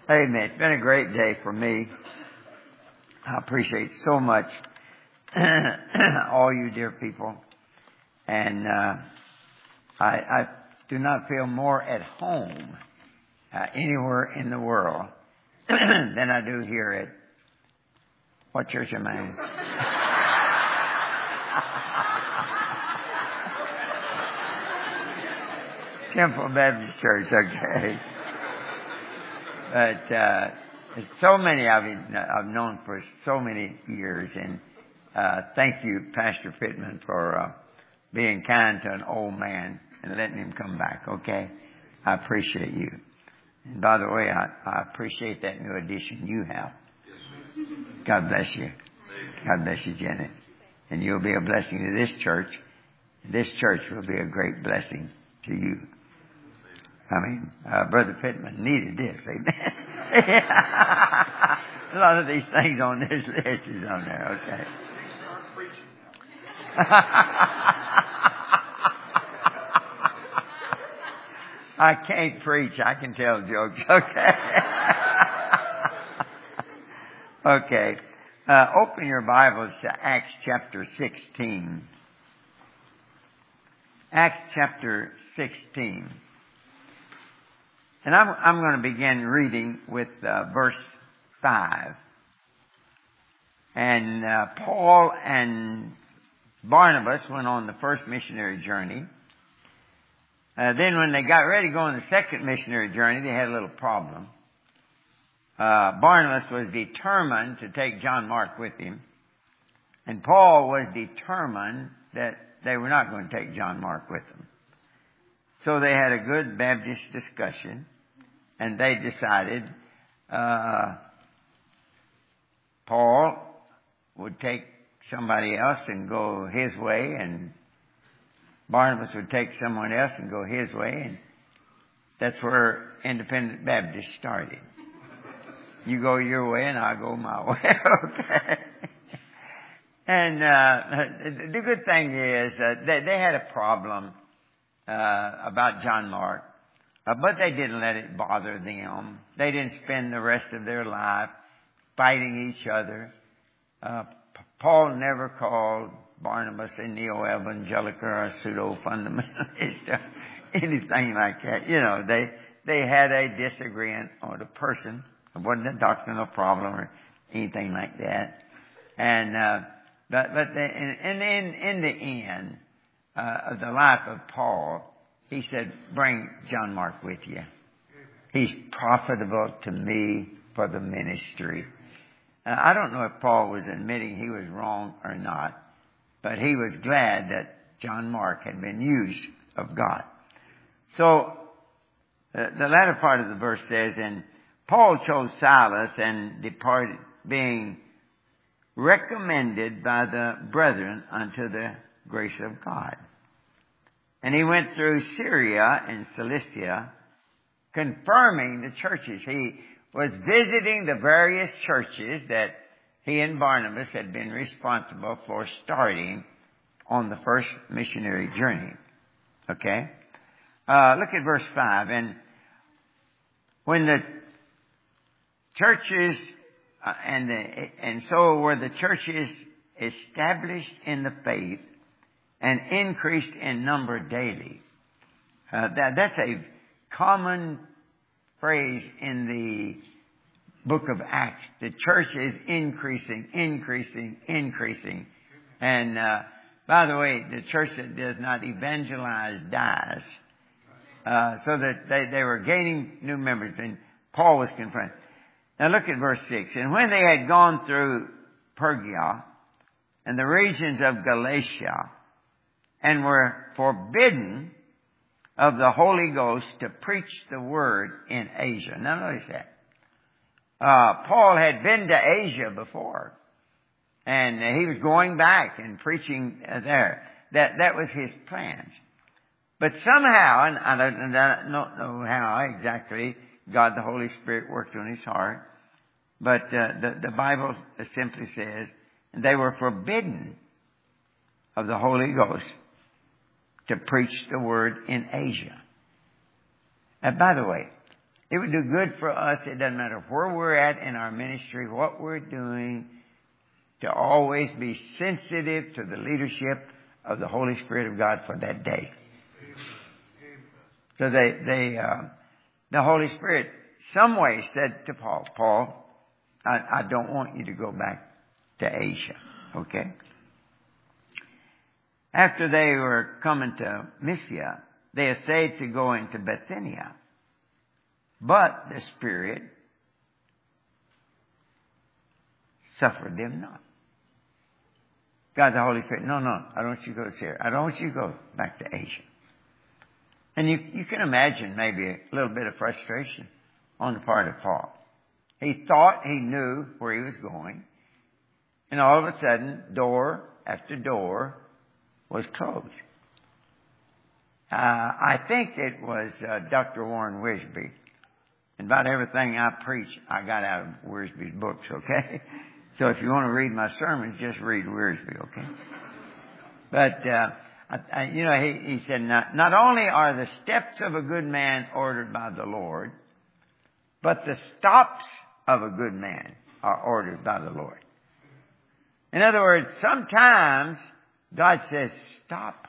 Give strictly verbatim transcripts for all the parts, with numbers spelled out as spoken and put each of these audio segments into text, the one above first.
Amen. It's been a great day for me. I appreciate so much all you dear people. And uh, I, I do not feel more at home uh, anywhere in the world than I do here at, what church am I in? Temple Baptist Church, okay. But uh, so many I've, I've known for so many years. And uh, thank you, Pastor Pittman, for uh, being kind to an old man and letting him come back, okay? I appreciate you. And by the way, I, I appreciate that new addition you have. God bless you. God bless you, Janet. And you'll be a blessing to this church. This church will be a great blessing to you. I mean, uh, Brother Pittman needed this, amen. A lot of these things on this list is on there, okay. I can't preach, I can tell jokes, okay. Okay, uh, open your Bibles to Acts chapter sixteen. Acts chapter sixteen. And I'm, I'm going to begin reading with uh, verse five. And uh, Paul and Barnabas went on the first missionary journey. Uh, then when they got ready to go on the second missionary journey, they had a little problem. Uh, Barnabas was determined to take John Mark with him. And Paul was determined that they were not going to take John Mark with them. So they had a good Baptist discussion, and they decided uh, Paul would take somebody else and go his way, and Barnabas would take someone else and go his way, and that's where Independent Baptist started. You go your way, and I'll go my way. Okay. And uh, the good thing is uh, they, they had a problem Uh, about John Mark. Uh, but they didn't let it bother them. They didn't spend the rest of their life fighting each other. Uh, Paul never called Barnabas a neo-evangelical or a pseudo-fundamentalist or anything like that. You know, they, they had a disagreement on the person. It wasn't a doctrinal problem or anything like that. And, uh, but, but they, and in, in the end, Uh, of the life of Paul, he said, bring John Mark with you. He's profitable to me for the ministry. Uh, I don't know if Paul was admitting he was wrong or not, but he was glad that John Mark had been used of God. So uh, the latter part of the verse says, and Paul chose Silas and departed, being recommended by the brethren unto the grace of God. And he went through Syria and Cilicia, confirming the churches. He was visiting the various churches that he and Barnabas had been responsible for starting on the first missionary journey. Okay? Uh, look at verse five. And when the churches, uh, and the, and so were the churches established in the faith, and increased in number daily. Uh, that, that's a common phrase in the book of Acts. The church is increasing, increasing, increasing. And uh, by the way, the church that does not evangelize dies. Uh, so that they, they were gaining new members, and Paul was confronted. Now look at verse six. And when they had gone through Pergia and the regions of Galatia, and were forbidden of the Holy Ghost to preach the word in Asia. Now notice that. Uh, Paul had been to Asia before. And he was going back and preaching there. That, that was his plans. But somehow, and I don't, and I don't know how exactly God the Holy Spirit worked on his heart, but uh, the, the Bible simply says, they were forbidden of the Holy Ghost to preach the word in Asia. And by the way, It would do good for us. It doesn't matter where we're at in our ministry, what we're doing, to always be sensitive to the leadership of the Holy Spirit of God for that day. So they, they, uh, the Holy Spirit, some way said to Paul, Paul, I, I don't want you to go back to Asia. Okay? After they were coming to Mysia, they essayed to go into Bithynia. But the Spirit suffered them not. God, the Holy Spirit, no, no, I don't want you to go here. I don't want you to go back to Asia. And you, you can imagine maybe a little bit of frustration on the part of Paul. He thought he knew where he was going. And all of a sudden, door after door was closed. Uh, I think it was uh, Doctor Warren Wiersbe. And about everything I preach, I got out of Wiersbe's books, okay? So if you want to read my sermons, just read Wiersbe, okay? But, uh, I, I, you know, he, he said, not, not only are the steps of a good man ordered by the Lord, but the stops of a good man are ordered by the Lord. In other words, sometimes God says, stop.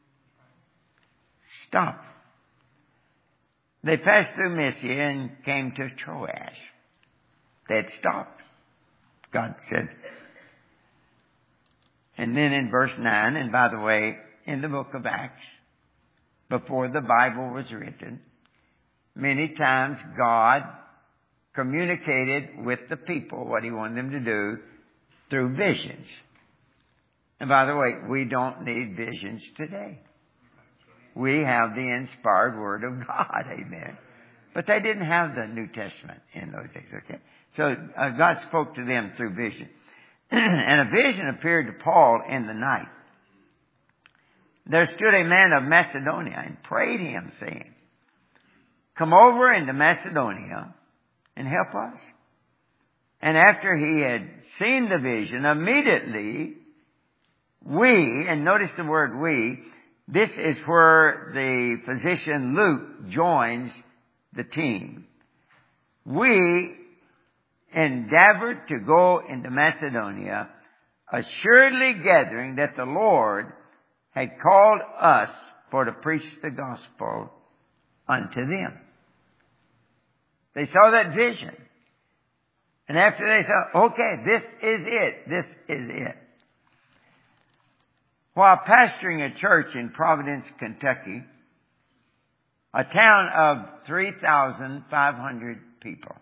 Stop. They passed through Mysia and came to Troas. They had stopped. God said. And then in verse nine, and by the way, in the book of Acts, before the Bible was written, many times God communicated with the people what He wanted them to do through visions. And by the way, we don't need visions today. We have the inspired Word of God, amen. But they didn't have the New Testament in those days, okay? So uh, God spoke to them through vision. And a vision appeared to Paul in the night. There stood a man of Macedonia and prayed him, saying, come over into Macedonia and help us. And after he had seen the vision, immediately we, and notice the word we, this is where the physician Luke joins the team. We endeavored to go into Macedonia, assuredly gathering that the Lord had called us for to preach the gospel unto them. They saw that vision. And after they thought, okay, this is it. This is it. While pastoring a church in Providence, Kentucky, a town of three thousand five hundred people,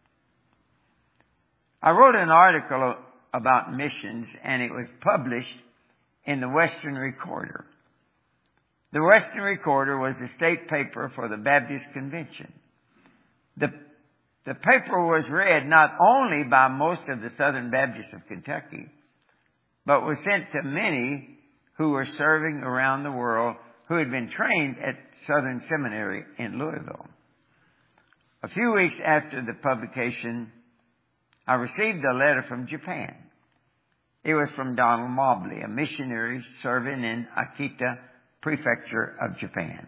I wrote an article about missions, and it was published in the Western Recorder. The Western Recorder was the state paper for the Baptist Convention. The, the paper was read not only by most of the Southern Baptists of Kentucky, but was sent to many who were serving around the world who had been trained at Southern Seminary in Louisville. A few weeks after the publication, I received a letter from Japan. It was from Donald Mobley, a missionary serving in Akita Prefecture of Japan.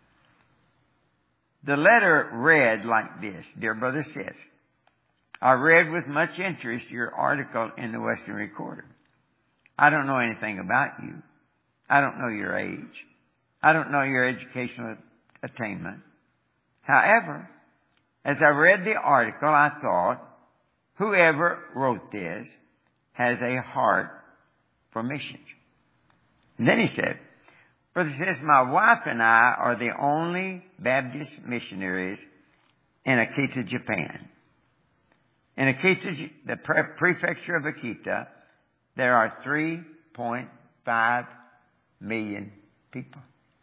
The letter read like this: Dear Brother Sis, I read with much interest your article in the Western Recorder. I don't know anything about you. I don't know your age. I don't know your educational attainment. However, as I read the article, I thought, whoever wrote this has a heart for missions. And then he said, Brother says, my wife and I are the only Baptist missionaries in Akita, Japan. In Akita, the pre- prefecture of Akita, there are three point five million people.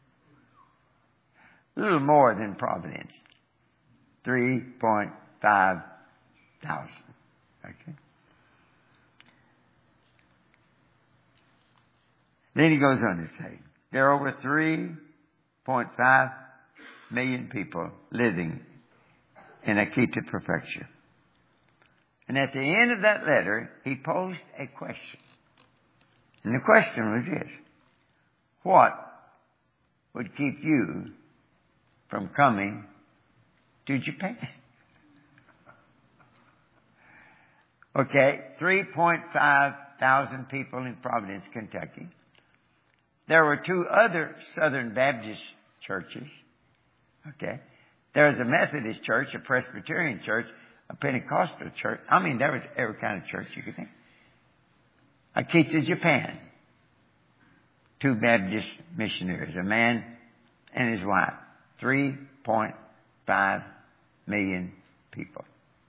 A little more than Providence. three point five thousand. Okay. Then he goes on to say, there are over three point five million people living in Akita Prefecture. And at the end of that letter, he posed a question. And the question was this: what would keep you from coming to Japan. Okay, three point five thousand people in Providence, Kentucky. There were two other Southern Baptist churches. Okay. There was a Methodist church, a Presbyterian church, a Pentecostal church. I mean, there was every kind of church you could think. Akita, Japan. Two Baptist missionaries, a man and his wife. three point five million people.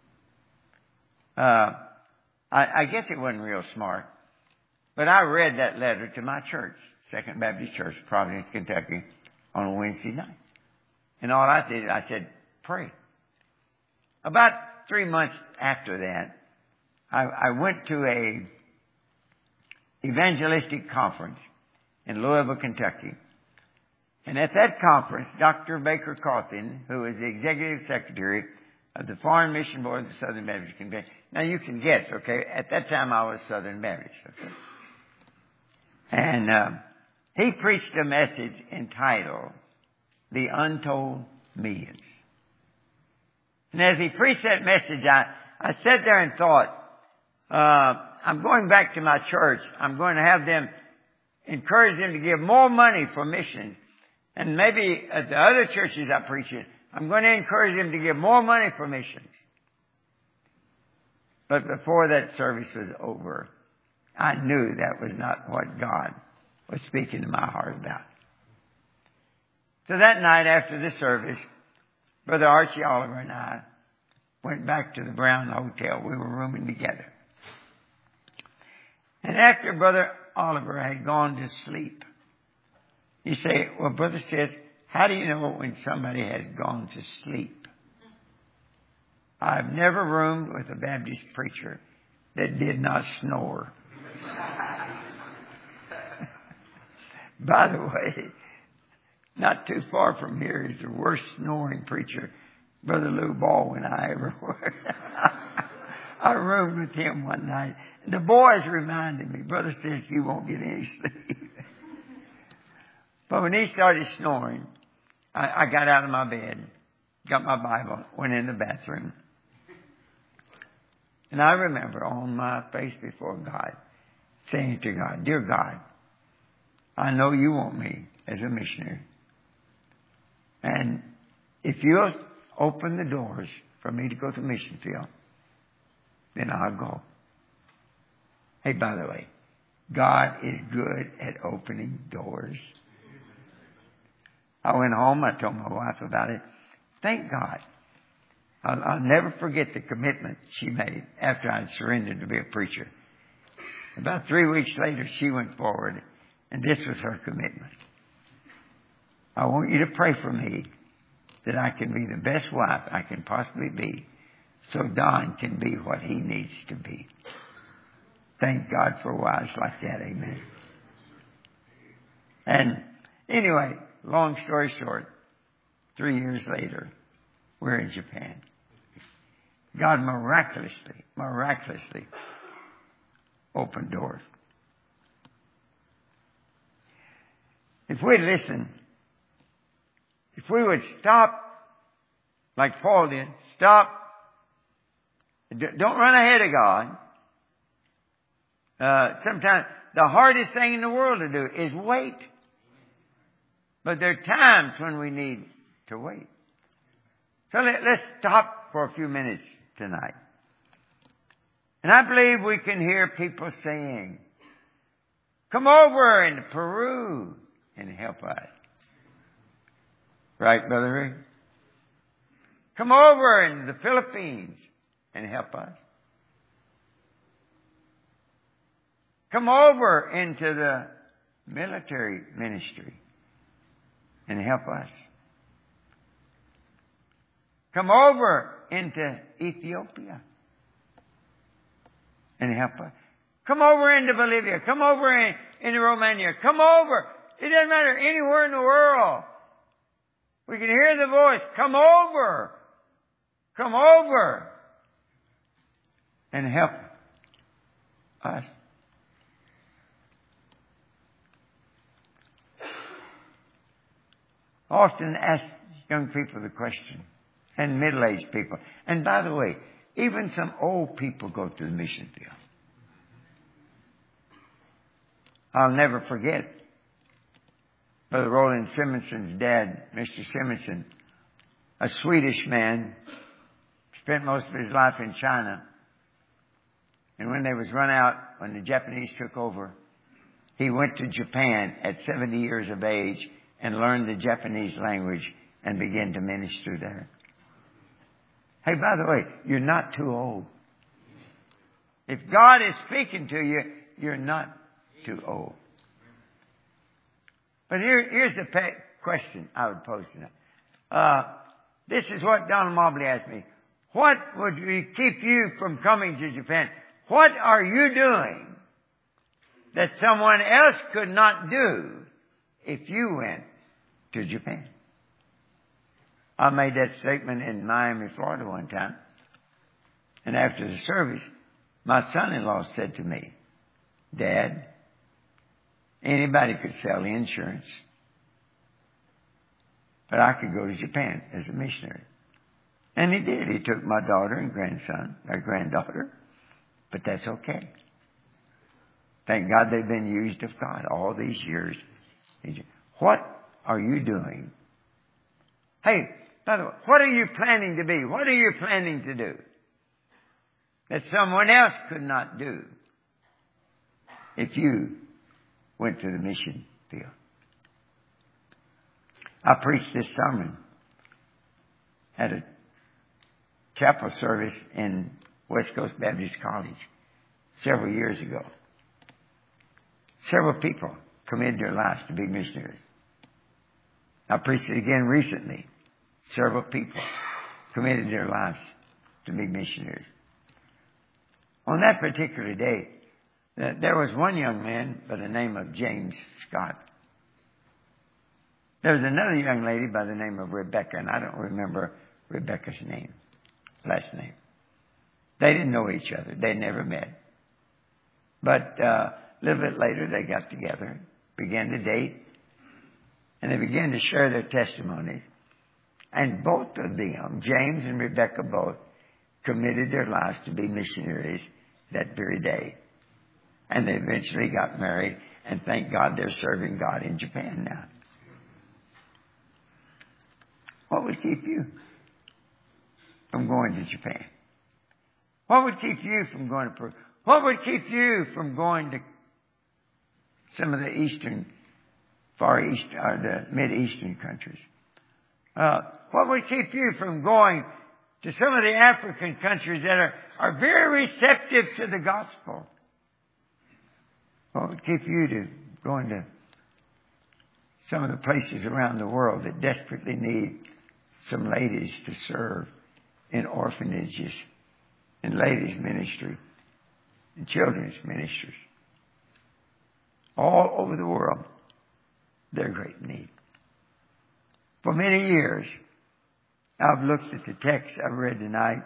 Uh, I, I guess it wasn't real smart. But I read that letter to my church, Second Baptist Church, Providence, Kentucky, on a Wednesday night. And all I did, I said, pray. About three months after that, I, I went to a evangelistic conference in Louisville, Kentucky. And at that conference, Doctor Baker Cawthon, who is the executive secretary of the Foreign Mission Board of the Southern Baptist Convention. Now you can guess, okay? At that time I was Southern Baptist, okay? And uh, he preached a message entitled, The Untold Millions. And as he preached that message, I, I sat there and thought, uh, I'm going back to my church. I'm going to have them, encourage them to give more money for missions. And maybe at the other churches I preach in, I'm going to encourage them to give more money for missions. But before that service was over, I knew that was not what God was speaking to my heart about. So that night after the service, Brother Archie Oliver and I went back to the Brown Hotel. We were rooming together. And after Brother Oliver had gone to sleep, you say, well, Brother Sid, how do you know when somebody has gone to sleep? I've never roomed with a Baptist preacher that did not snore. By the way, not too far from here is the worst snoring preacher, Brother Lou Baldwin, I ever worked. I roomed with him one night. And the boys reminded me, Brother Sid, you won't get any sleep. But when he started snoring, I, I got out of my bed, got my Bible, went in the bathroom. And I remember on my face before God, saying to God, Dear God, I know you want me as a missionary. And if you'll open the doors for me to go to mission field, then I'll go. Hey, by the way, God is good at opening doors. I went home. I told my wife about it. Thank God. I'll, I'll never forget the commitment she made after I'd surrendered to be a preacher. About three weeks later, she went forward, and this was her commitment. I want you to pray for me that I can be the best wife I can possibly be so Don can be what he needs to be. Thank God for wives like that. Amen. And anyway, long story short, three years later, we're in Japan. God miraculously, miraculously opened doors. If we'd listen, if we would stop like Paul did, stop, don't run ahead of God. Uh, sometimes the hardest thing in the world to do is wait. But there are times when we need to wait. So let, let's stop for a few minutes tonight. And I believe we can hear people saying, come over into Peru and help us. Right, Brother Rick? Come over into the Philippines and help us. Come over into the military ministry and help us. Come over into Ethiopia and help us. Come over into Bolivia. Come over in, into Romania. Come over. It doesn't matter anywhere in the world. We can hear the voice. Come over. Come over and help us. I often ask young people the question, and middle-aged people. And by the way, even some old people go to the mission field. I'll never forget Brother Roland Simonson's dad, Mister Simonson, a Swedish man, spent most of his life in China. And when they was run out, when the Japanese took over, he went to Japan at seventy years of age and learned the Japanese language and began to minister there. Hey, by the way, you're not too old. If God is speaking to you, you're not too old. But here, here's the pe- question I would pose tonight. Uh, this is what Donald Mobley asked me. What would keep you from coming to Japan? What are you doing that someone else could not do if you went to Japan? I made that statement in Miami, Florida one time. And after the service, my son-in-law said to me, Dad, anybody could sell insurance, but I could go to Japan as a missionary. And he did. He took my daughter and grandson, or granddaughter, but that's okay. Thank God they've been used of God all these years. What are you doing? Hey, by the way, what are you planning to be? What are you planning to do that someone else could not do if you went to the mission field? I preached this sermon at a chapel service in West Coast Baptist College several years ago. Several people committed their lives to be missionaries. I preached it again recently. Several people committed their lives to be missionaries. On that particular day, there was one young man by the name of James Scott. There was another young lady by the name of Rebecca, and I don't remember Rebecca's name, last name. They didn't know each other. They never met. But uh, a little bit later, they got together, began to date, and they began to share their testimonies. And both of them, James and Rebecca both, committed their lives to be missionaries that very day. And they eventually got married, and thank God they're serving God in Japan now. What would keep you from going to Japan? What would keep you from going to Peru? What would keep you from going to some of the eastern, far east, or the mid-eastern countries? Uh, what would keep you from going to some of the African countries that are, are very receptive to the gospel? What would keep you to going to some of the places around the world that desperately need some ladies to serve in orphanages, in ladies' ministry, in children's ministries? All over the world, they're great need. For many years, I've looked at the text I've read tonight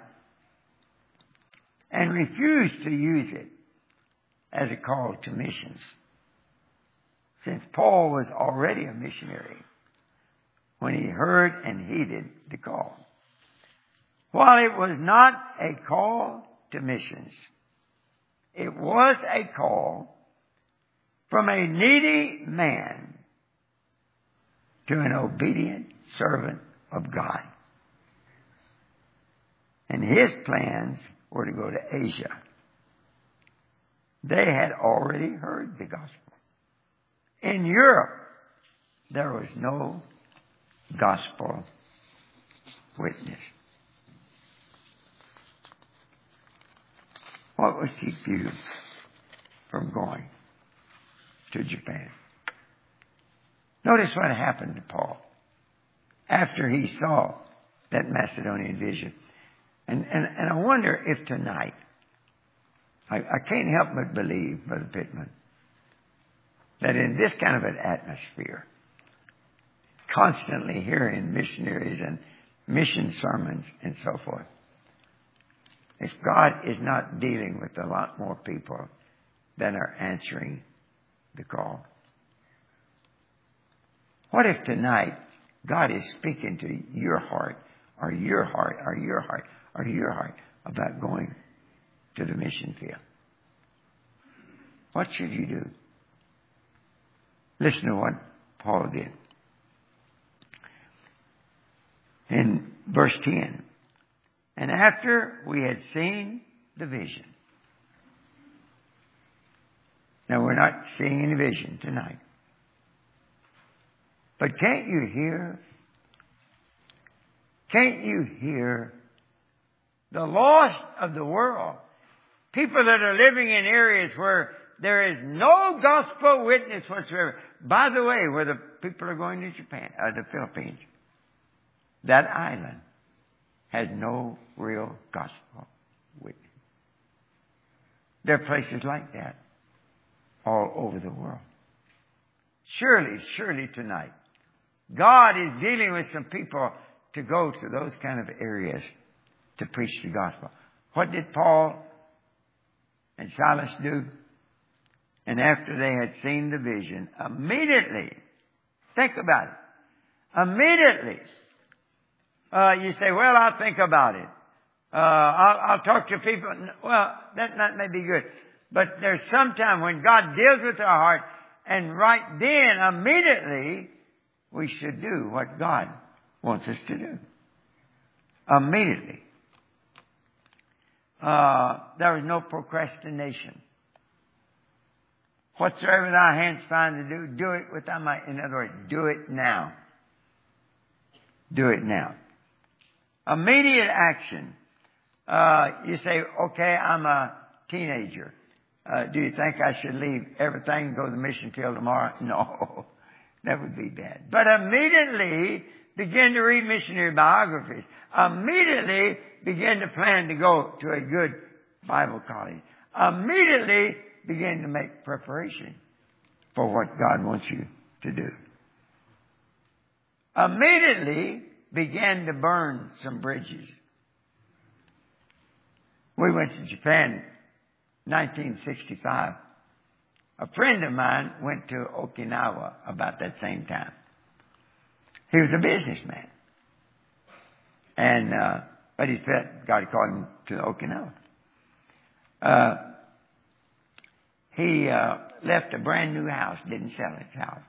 and refused to use it as a call to missions, since Paul was already a missionary when he heard and heeded the call. While it was not a call to missions, it was a call from a needy man to an obedient servant of God. And his plans were to go to Asia. They had already heard the gospel. In Europe, there was no gospel witness. What would keep you from going to Japan? Notice what happened to Paul after he saw that Macedonian vision. And, and, and I wonder if tonight, I, I can't help but believe, Brother Pittman, that in this kind of an atmosphere, constantly hearing missionaries and mission sermons and so forth, if God is not dealing with a lot more people that are answering the call. What if tonight God is speaking to your heart or your heart, or your heart, or your heart about going to the mission field? What should you do? Listen to what Paul did. In verse ten, and after we had seen the vision. Now, we're not seeing any vision tonight. But can't you hear? Can't you hear the lost of the world? People that are living in areas where there is no gospel witness whatsoever. By the way, where the people are going to Japan, or the Philippines, that island has no real gospel witness. There are places like that all over the world. Surely, surely tonight, God is dealing with some people to go to those kind of areas to preach the gospel. What did Paul and Silas do? And after they had seen the vision, immediately, think about it, immediately, uh, you say, well, I'll think about it. Uh, I'll, I'll talk to people. Well, that, that may be good. But there's some time when God deals with our heart, and right then, immediately, we should do what God wants us to do. Immediately. Uh, there was no procrastination. Whatsoever thy hands find to do, do it with thy might. In other words, do it now. Do it now. Immediate action. Uh, you say, okay, I'm a teenager. Uh, do you think I should leave everything and go to the mission field tomorrow? No, that would be bad. But immediately begin to read missionary biographies. Immediately begin to plan to go to a good Bible college. Immediately begin to make preparation for what God wants you to do. Immediately begin to burn some bridges. We went to Japan nineteen sixty-five. A friend of mine went to Okinawa about that same time. He was a businessman. And, uh, but he felt God called him to Okinawa. Uh, he, uh, left a brand new house, didn't sell his house.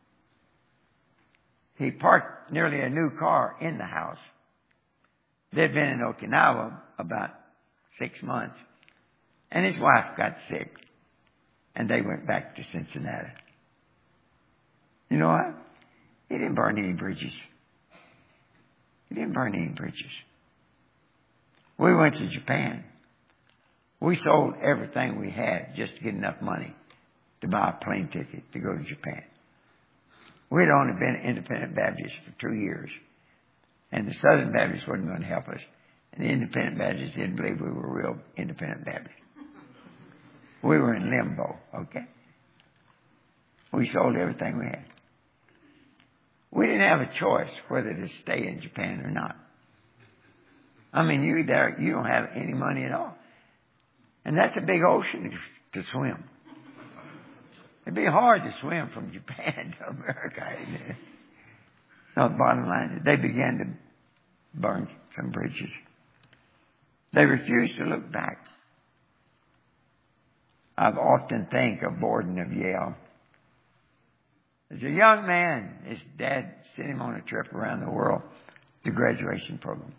He parked nearly a new car in the house. They'd been in Okinawa about six months. And his wife got sick. And they went back to Cincinnati. You know what? He didn't burn any bridges. He didn't burn any bridges. We went to Japan. We sold everything we had just to get enough money to buy a plane ticket to go to Japan. We'd only been independent Baptists for two years. And the Southern Baptists wasn't going to help us. And the independent Baptists didn't believe we were real independent Baptists. We were in limbo, okay? We sold everything we had. We didn't have a choice whether to stay in Japan or not. I mean, you there, you don't have any money at all. And that's a big ocean to, to swim. It'd be hard to swim from Japan to America, isn't it? No, the bottom line is they began to burn some bridges. They refused to look back. I've often think of Borden of Yale. As a young man, his dad sent him on a trip around the world, the graduation program.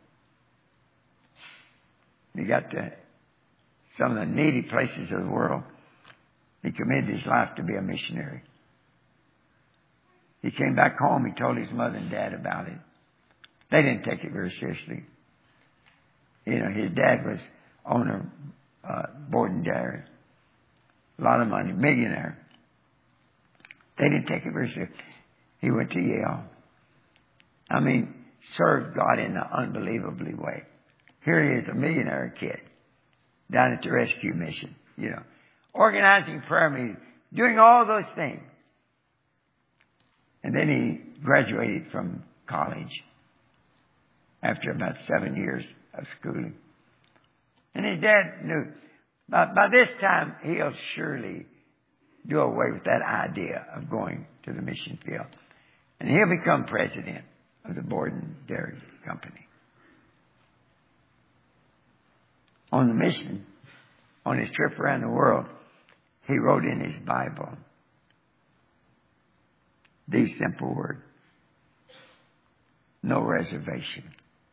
He got to some of the needy places of the world. He committed his life to be a missionary. He came back home. He told his mother and dad about it. They didn't take it very seriously. You know, his dad was owner of uh, Borden Dairy. A lot of money, millionaire. They didn't take it very seriously. He went to Yale. I mean, served God in an unbelievably way. Here he is, a millionaire kid, down at the rescue mission, you know, organizing prayer meetings, doing all those things. And then he graduated from college after about seven years of schooling. And his dad knew, by, by this time, he'll surely do away with that idea of going to the mission field. And he'll become president of the Borden Dairy Company. on the mission, on his trip around the world, he wrote in his Bible these simple words: no reservation.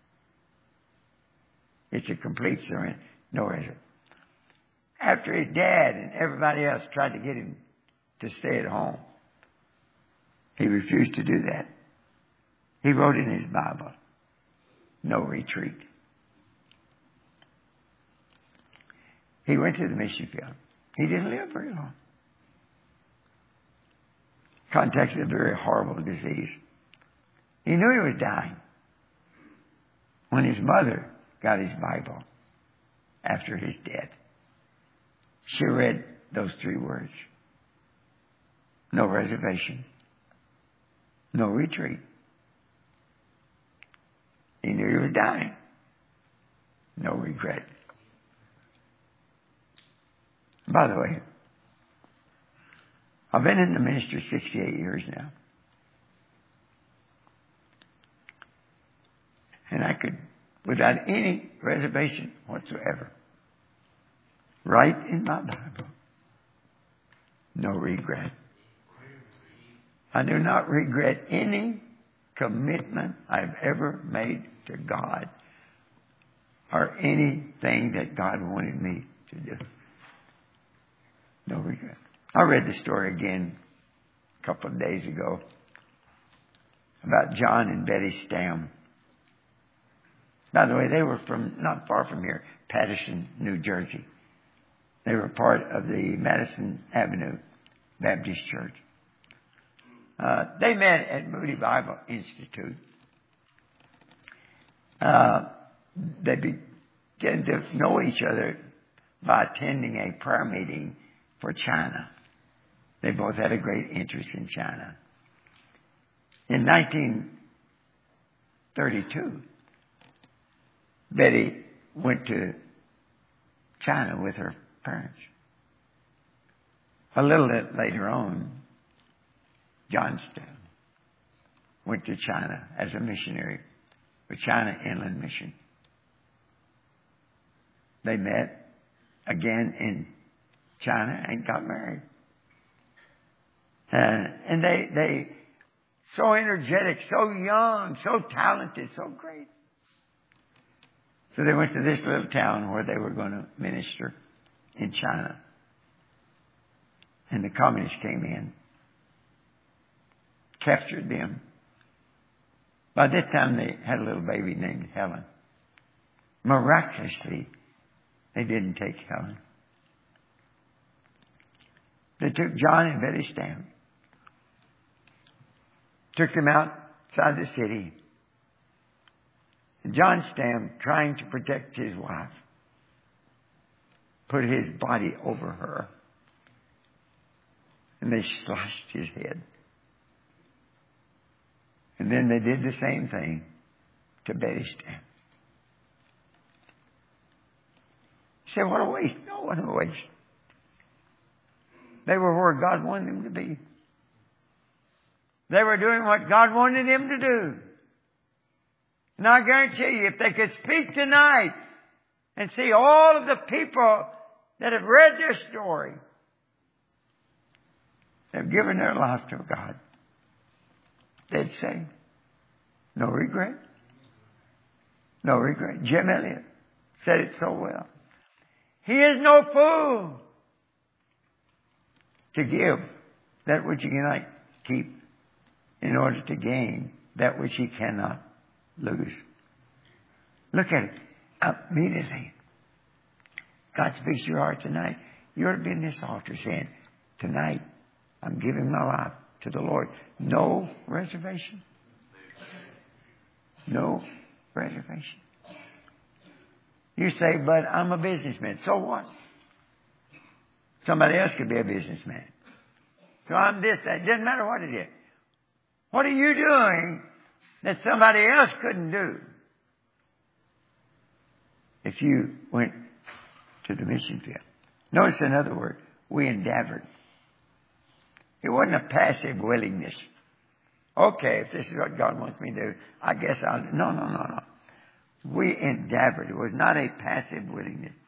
It's a complete surrender. No reservation. After his dad and everybody else tried to get him to stay at home, he refused to do that. He wrote in his Bible, no retreat. He went to the mission field. He didn't live very long. Contracted a very horrible disease. He knew he was dying when his mother got his Bible after his death. She read those three words: no reservation, no retreat. He knew he was dying. No regret. By the way, I've been in the ministry sixty-eight years now. And I could, without any reservation whatsoever, write in my Bible, no regret. I do not regret any commitment I've ever made to God or anything that God wanted me to do. No regret. I read the story again a couple of days ago about John and Betty Stam. By the way, they were from not far from here, Patterson, New Jersey. They were part of the Madison Avenue Baptist Church. Uh, they met at Moody Bible Institute. Uh, they began to know each other by attending a prayer meeting for China. They both had a great interest in China. In nineteen thirty-two, Betty went to China with her parents. A little bit later on, John Stam went to China as a missionary with China Inland Mission. They met again in China and got married. Uh, and they, they, so energetic, so young, so talented, so great. So they went to this little town where they were going to minister in China. And the communists came in, captured them. By that time, they had a little baby named Helen. Miraculously, they didn't take Helen. They took John and Betty Stam, took them outside the city. And John Stam, trying to protect his wife, put his body over her. And they slashed his head. And then they did the same thing to Betty Stam. You say, what a waste. No, what a waste. They were where God wanted them to be. They were doing what God wanted them to do. And I guarantee you, if they could speak tonight and see all of the people that have read their story, have given their life to God, they'd say, no regret. No regret. Jim Elliot said it so well. He is no fool to give that which he cannot keep in order to gain that which he cannot lose. Look at it. Immediately, God speaks to your heart tonight. You ought to be in this altar saying, tonight, I'm giving my life to the Lord. No reservation. No reservation. You say, but I'm a businessman. So what? Somebody else could be a businessman. So I'm this, that. It doesn't matter what it is. What are you doing that somebody else couldn't do? If you went to the mission field. Notice another word. We endeavored. It wasn't a passive willingness. Okay, if this is what God wants me to do, I guess I'll do. No, no, no, no. We endeavored. It was not a passive willingness.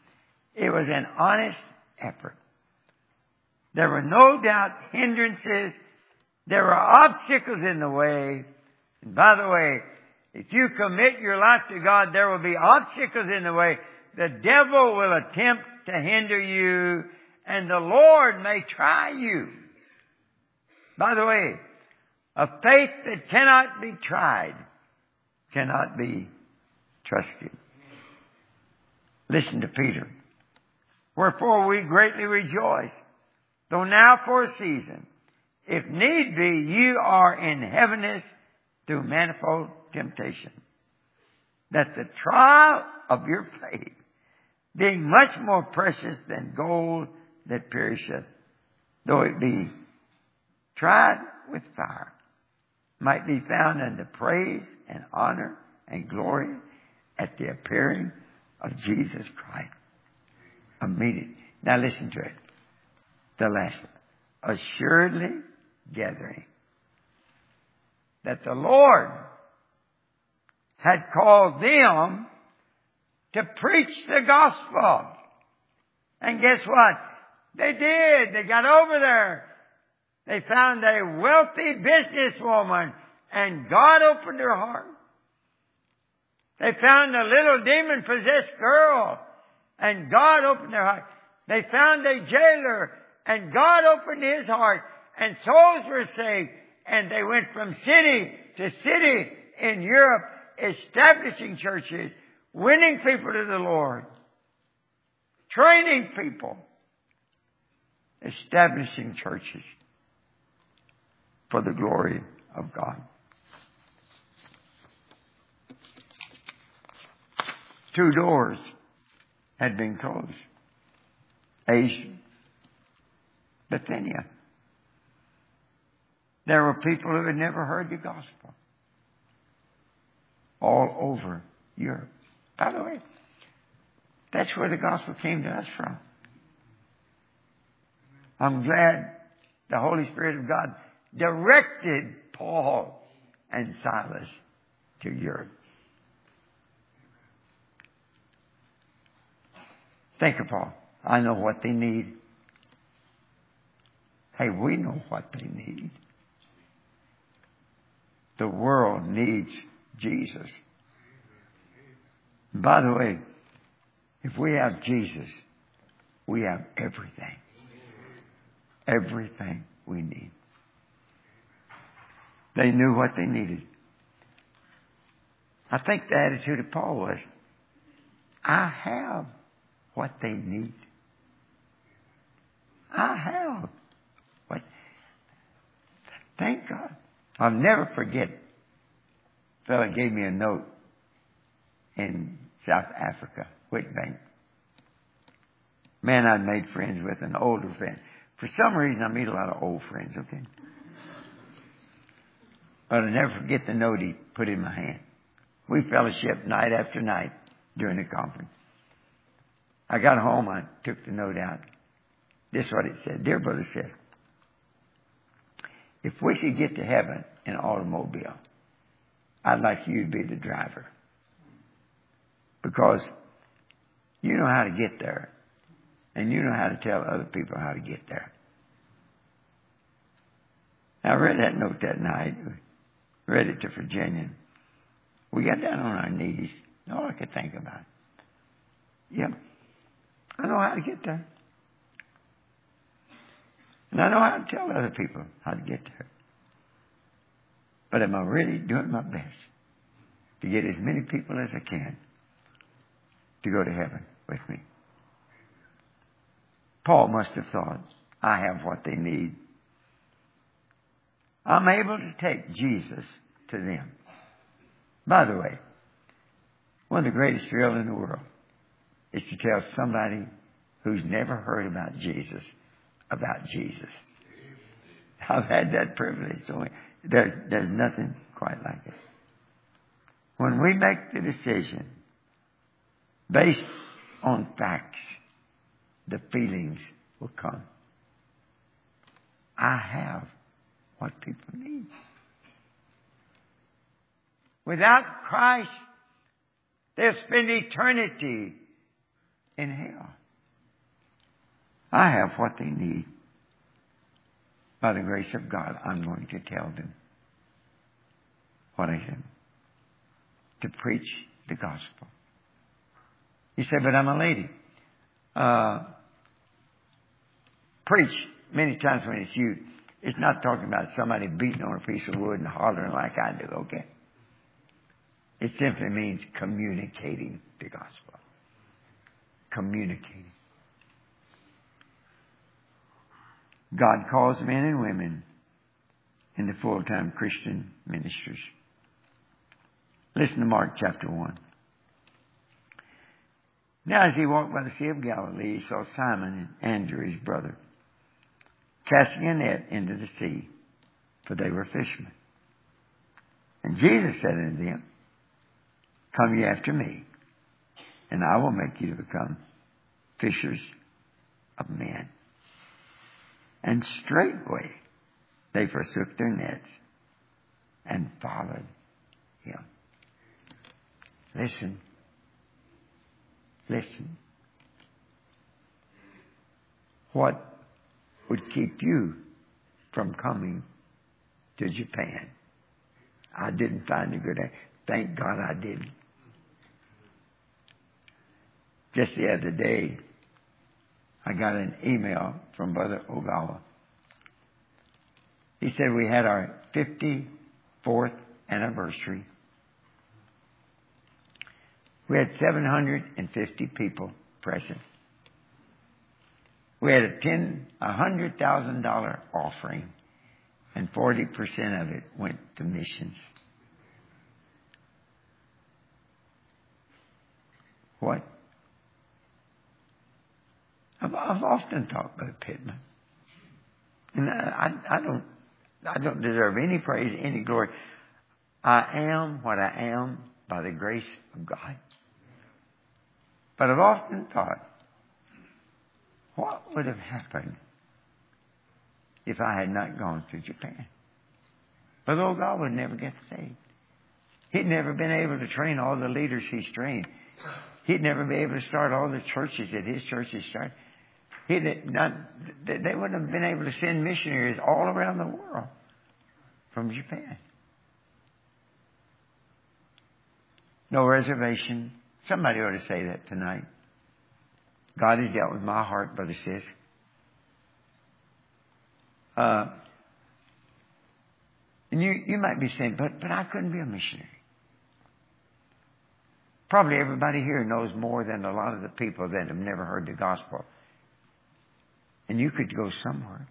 It was an honest effort. There were no doubt hindrances. There were obstacles in the way. And by the way, if you commit your life to God, there will be obstacles in the way. The devil will attempt to hinder you, and the Lord may try you. By the way, a faith that cannot be tried cannot be trusted. Listen to Peter. Wherefore we greatly rejoice, though now for a season, if need be, you are in heaviness through manifold temptation, that the trial of your faith, being much more precious than gold that perisheth, though it be tried with fire, might be found unto praise and honor and glory at the appearing of Jesus Christ. Immediately. Now listen to it. The last one. Assuredly gathering that the Lord had called them to preach the gospel. And guess what? They did. They got over there. They found a wealthy businesswoman, and God opened her heart. They found a little demon-possessed girl, and God opened her heart. They found a jailer, and God opened his heart, and souls were saved. And they went from city to city in Europe, establishing churches, winning people to the Lord, training people, establishing churches for the glory of God. Two doors had been closed. Asia, Bithynia. There were people who had never heard the gospel all over Europe. By the way, that's where the gospel came to us from. I'm glad the Holy Spirit of God directed Paul and Silas to Europe. Think of Paul. I know what they need. Hey, we know what they need. The world needs Jesus. By the way, if we have Jesus, we have everything. Everything we need. They knew what they needed. I think the attitude of Paul was, I have what they need. I have what. Thank God. I'll never forget. A fellow gave me a note in South Africa, Witbank. Man, I'd made friends with, an older friend. For some reason, I meet a lot of old friends, okay? But I'll never forget the note he put in my hand. We fellowshiped night after night during the conference. I got home, I took the note out. This is what it said. Dear Brother Seth, if we could get to heaven in an automobile, I'd like you to be the driver. Because you know how to get there. And you know how to tell other people how to get there. I read that note that night. Read it to Virginia. We got down on our knees. All I could think about. Yep. I know how to get there. And I know how to tell other people how to get there. But am I really doing my best to get as many people as I can to go to heaven with me? Paul must have thought, I have what they need. I'm able to take Jesus to them. By the way, one of the greatest thrills in the world is to tell somebody who's never heard about Jesus about Jesus. I've had that privilege. So there's, there's nothing quite like it. When we make the decision based on facts, the feelings will come. I have what people need. Without Christ, they'll spend eternity in hell. I have what they need. By the grace of God, I'm going to tell them what I am. To preach the gospel. You say, but I'm a lady. Uh, preach, many times when it's you, it's not talking about somebody beating on a piece of wood and hollering like I do, okay? It simply means communicating the gospel. Communicating. God calls men and women into full-time Christian ministers. Listen to Mark chapter one. Now as he walked by the Sea of Galilee, he saw Simon and Andrew, his brother, casting a net into the sea, for they were fishermen. And Jesus said unto them, come ye after me, and I will make you to become fishers of men. And straightway they forsook their nets and followed him. Listen. Listen. What would keep you from coming to Japan? I didn't find a good answer. Thank God I didn't. Just the other day, I got an email from Brother Ogawa. He said we had our fifty-fourth anniversary. We had seven hundred fifty people present. We had a ten, a hundred thousand dollar offering, and forty percent of it went to missions. What? I've, I've often thought, Brother Pittman, and I, I don't, I don't deserve any praise, any glory. I am what I am by the grace of God. But I've often thought, what would have happened if I had not gone to Japan? Brother Ogawa would never get saved. He'd never been able to train all the leaders he's trained. He'd never be able to start all the churches that his church has started. He'd not, they wouldn't have been able to send missionaries all around the world from Japan. No reservation. Somebody ought to say that tonight. God has dealt with my heart, Brother Sis. Uh, and you, you might be saying, but, but I couldn't be a missionary. Probably everybody here knows more than a lot of the people that have never heard the gospel. And you could go somewhere.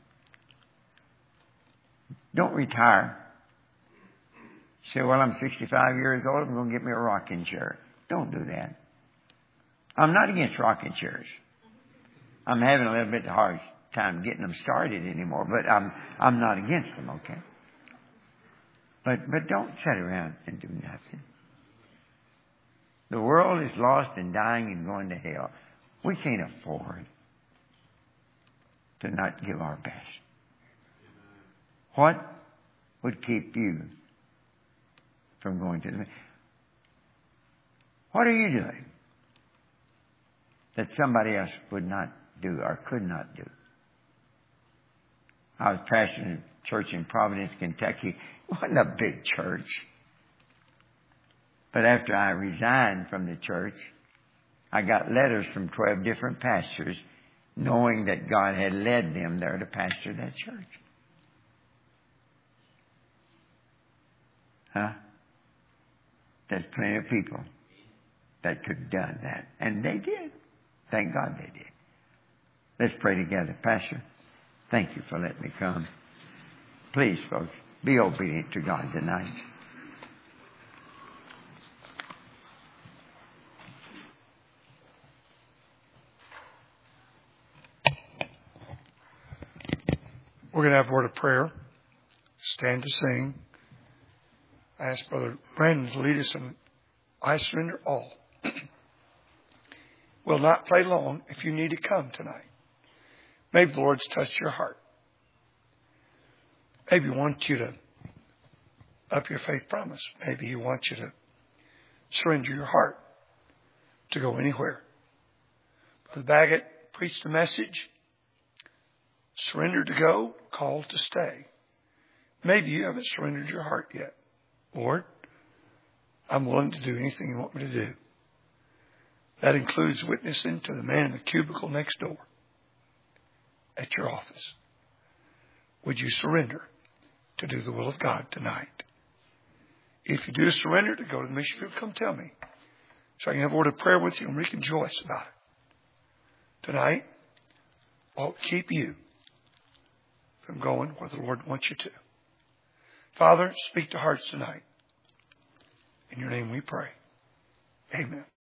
Don't retire. Say, well, I'm sixty-five years old. I'm going to get me a rocking chair. Don't do that. I'm not against rocking chairs. I'm having a little bit hard time getting them started anymore, but I'm I'm not against them, okay? But but don't sit around and do nothing. The world is lost and dying and going to hell. We can't afford to not give our best. What would keep you from going to the... What are you doing that somebody else would not do or could not do? I was pastoring a church in Providence, Kentucky. It wasn't a big church. But after I resigned from the church, I got letters from twelve different pastors knowing that God had led them there to pastor that church. Huh? There's plenty of people that could have done that. And they did. Thank God they did. Let's pray together. Pastor, thank you for letting me come. Please, folks, be obedient to God tonight. We're going to have a word of prayer. Stand to sing. I ask Brother Brandon to lead us in I Surrender All. We'll not play long if you need to come tonight. Maybe the Lord's touched your heart. Maybe He wants you to up your faith promise. Maybe He wants you to surrender your heart to go anywhere. Brother Baggett preached a message. Surrendered to go, called to stay. Maybe you haven't surrendered your heart yet. Lord, I'm willing to do anything you want me to do. That includes witnessing to the man in the cubicle next door at your office. Would you surrender to do the will of God tonight? If you do surrender to go to the mission field, come tell me, so I can have a word of prayer with you and we can rejoice about it. Tonight, I'll keep you from going where the Lord wants you to. Father, speak to hearts tonight. In your name we pray. Amen.